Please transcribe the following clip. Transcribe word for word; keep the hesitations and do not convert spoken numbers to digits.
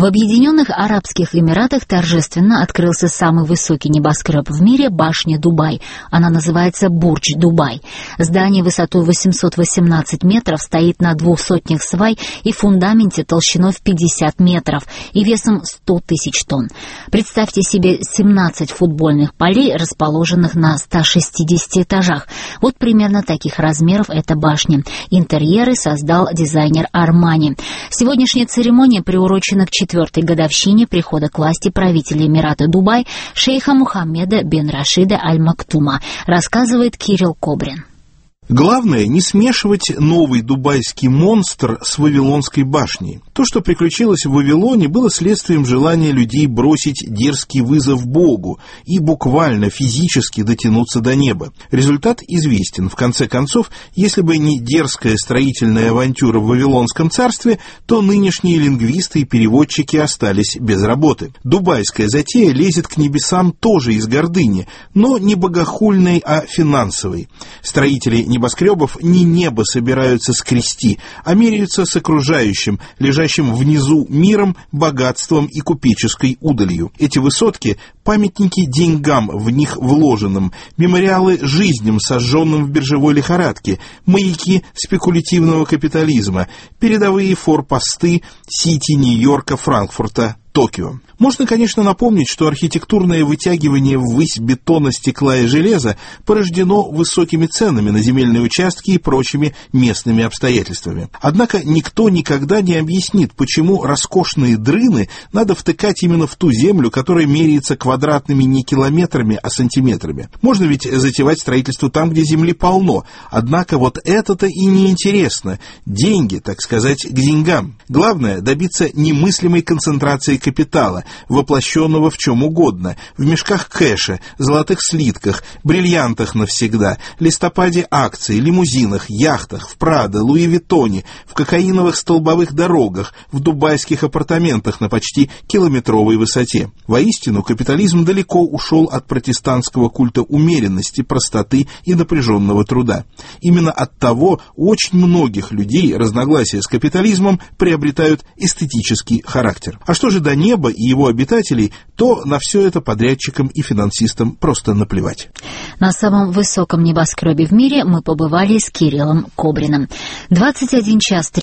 В Объединенных Арабских Эмиратах торжественно открылся самый высокий небоскреб в мире — башня Дубай. Она называется Бурдж Дубай. Здание высотой восемьсот восемнадцать метров стоит на двух сотнях свай и фундаменте толщиной в пятьдесят метров и весом сто тысяч тонн. Представьте себе семнадцать футбольных полей, расположенных на ста шестидесяти этажах. Вот примерно таких размеров эта башня. Интерьеры создал дизайнер Армани. Сегодняшняя церемония приурочена к четвертой годовщине прихода к власти правителя Эмирата Дубай шейха Мухаммеда бен Рашида Аль Мактума, рассказывает Кирилл Кобрин. Главное — не смешивать новый дубайский монстр с Вавилонской башней. То, что приключилось в Вавилоне, было следствием желания людей бросить дерзкий вызов Богу и буквально физически дотянуться до неба. Результат известен. В конце концов, если бы не дерзкая строительная авантюра в Вавилонском царстве, то нынешние лингвисты и переводчики остались без работы. Дубайская затея лезет к небесам тоже из гордыни, но не богохульной, а финансовой. Строители небоскребов не небо собираются скрести, а меряются с окружающим, лежащим внизу миром, богатством и купеческой удалью. Эти высотки — памятники деньгам в них вложенным, мемориалы жизням, сожженным в биржевой лихорадке, маяки спекулятивного капитализма, передовые форпосты Сити, Нью-Йорка, Франкфурта, Токио. Можно, конечно, напомнить, что архитектурное вытягивание ввысь бетона, стекла и железа порождено высокими ценами на земельные участки и прочими местными обстоятельствами. Однако никто никогда не объяснит, почему роскошные дрыны надо втыкать именно в ту землю, которая меряется квадратными не километрами, а сантиметрами. Можно ведь затевать строительство там, где земли полно. Однако вот это-то и неинтересно. Деньги, так сказать, к деньгам. Главное — добиться немыслимой концентрации капитала, воплощенного в чем угодно: в мешках кэша, золотых слитках, бриллиантах навсегда, листопаде акций, лимузинах, яхтах, в Прадо, Луи Виттоне, в кокаиновых столбовых дорогах, в дубайских апартаментах на почти километровой высоте. Воистину, капитализм далеко ушел от протестантского культа умеренности, простоты и напряженного труда. Именно оттого у очень многих людей разногласия с капитализмом приобретают эстетический характер. А что же до неба и его обитателей, то на все это подрядчикам и финансистам просто наплевать. На самом высоком небоскребе в мире мы побывали с Кириллом Кобриным. двадцать один час